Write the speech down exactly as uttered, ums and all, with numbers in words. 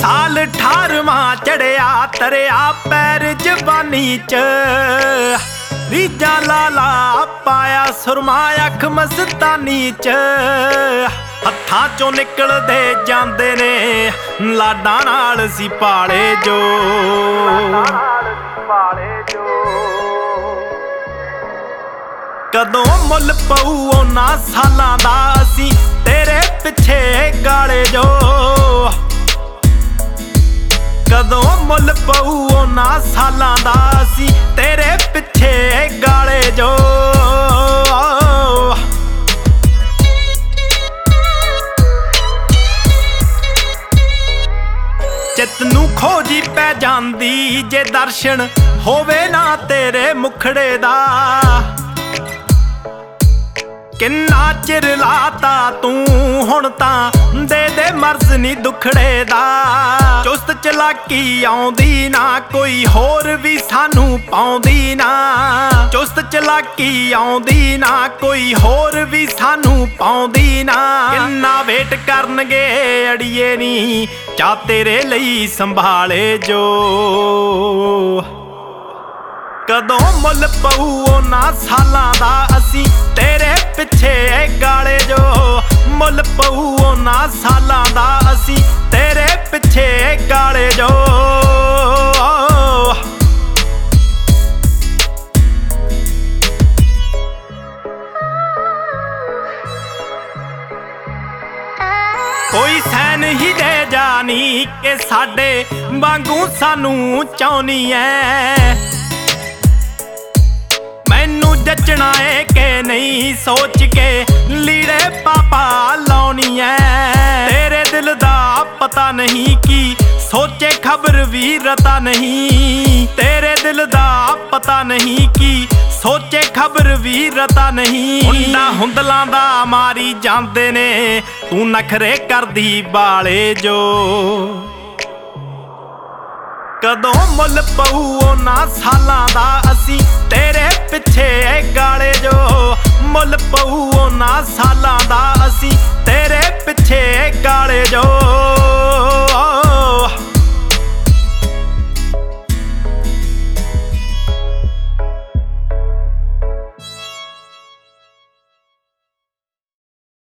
साल अठारवां चढ़िया तरिया पैर जवानी च रीजा लाला पाया सुरमा अख मस्तानी च हत्थां चों निकलदे जांदे ने लाडां नाल सी पाले जो कदों मुल पऊ उन्हां सालां दा असीं तेरे पिछे गाले जो कदों मुल पऊ उन्हां सालां दा असीं तेरे पिछे गाले जो चित नूं खोजी पै जांदी जे दर्शन होवे ना तेरे मुखड़े दा किन्ना चिर लाता तू हुण तां दे दे मर्ज नी दुखड़े दा चुस्त चलाकी आउंदी ना कोई होर भी सानू पाउंदी ना चुस्त चलाकी आउंदी ना कोई होर भी सानू पाउंदी ना किन्ना वेट करनगे अड़िए नी चा तेरे लई संभाले जो कदों मुल पऊ उन्हां सालां दा असीं तेरे पिछे गाले जो मुल पऊ उन्हां सालां दा असीं तेरे पिछे गाले जो कोई सैन ही दे जानी के साडे वांगू सानू चाहुनी ऐ मैनू जचना है के नहीं सोच के लीड़े पापा लाउनी है तेरे दिल दा पता नहीं की सोचे खबर भी रता नहीं तेरे दिल दा पता नहीं की सोचे खबर भी रता नहीं मुंडा हुंदलां दा मारी जांदे ने तू नखरे करदी बाले जो कदों मुल पऊ उन्हां सालां दा असीं तेरे पिछे गाले जो मुल पऊ उन्हां सालां दा असीं तेरे पिछे